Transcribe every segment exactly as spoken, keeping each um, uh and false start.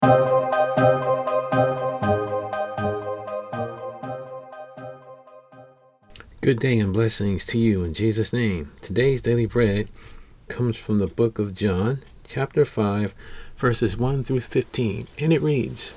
Good day and blessings to you in Jesus' name. Today's daily bread comes from the book of John, chapter five, verses one through fifteen, and it reads,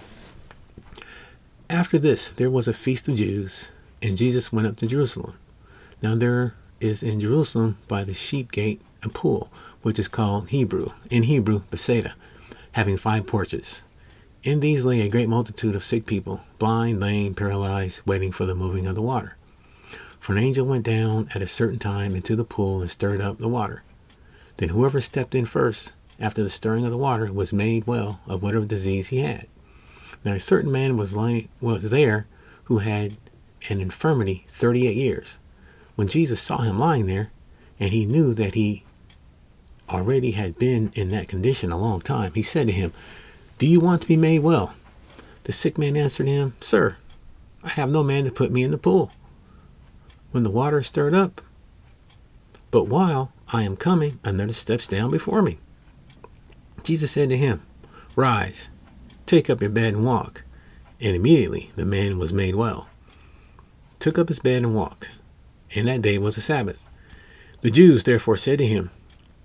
After this there was a feast of Jews, and Jesus went up to Jerusalem. Now there is in Jerusalem by the sheep gate a pool, which is called Hebrew, in Hebrew, Bethesda, having five porches. In these lay a great multitude of sick people, blind, lame, paralyzed, waiting for the moving of the water. For an angel went down at a certain time into the pool and stirred up the water. Then whoever stepped in first, after the stirring of the water, was made well of whatever disease he had. Now a certain man was lying, was there who had an infirmity thirty-eight years. When Jesus saw him lying there, and he knew that he already had been in that condition a long time, he said to him, Do you want to be made well? The sick man answered him, Sir, I have no man to put me in the pool when the water is stirred up. But while I am coming, another steps down before me. Jesus said to him, Rise, take up your bed and walk. And immediately the man was made well, took up his bed and walked. And that day was a Sabbath. The Jews therefore said to him,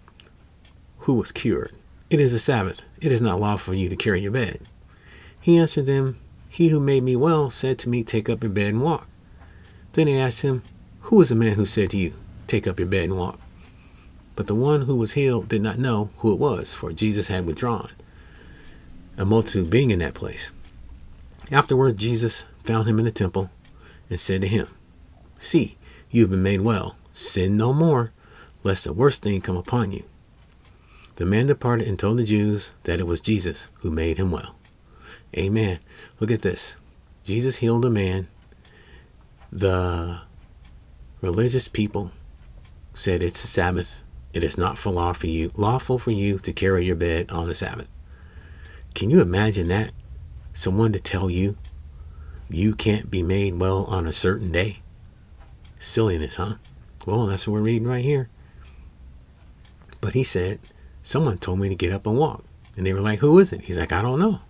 who was cured, It is a Sabbath. It is not lawful for you to carry your bed. He answered them, He who made me well said to me, Take up your bed and walk. Then they asked him, Who is the man who said to you, Take up your bed and walk? But the one who was healed did not know who it was, for Jesus had withdrawn, a multitude being in that place. Afterward Jesus found him in the temple and said to him, See, you have been made well. Sin no more, lest the worst thing come upon you. The man departed and told the Jews that it was Jesus who made him well. Amen. Look at this. Jesus healed a man. The religious people said it's a Sabbath. It is not for law for you, lawful for you to carry your bed on the Sabbath. Can you imagine that? Someone to tell you you can't be made well on a certain day? Silliness, huh? Well, that's what we're reading right here. But he said, someone told me to get up and walk. And they were like, who is it? He's like, I don't know.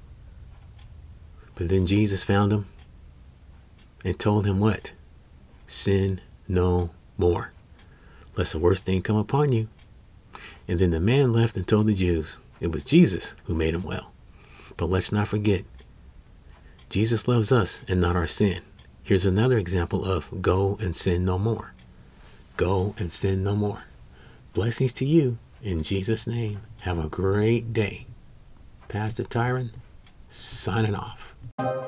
But then Jesus found him and told him what? Sin no more, lest the worst thing come upon you. And then the man left and told the Jews it was Jesus who made him well. But let's not forget, Jesus loves us and not our sin. Here's another example of go and sin no more. Go and sin no more. Blessings to you in Jesus' name. Have a great day. Pastor Tyron, signing off.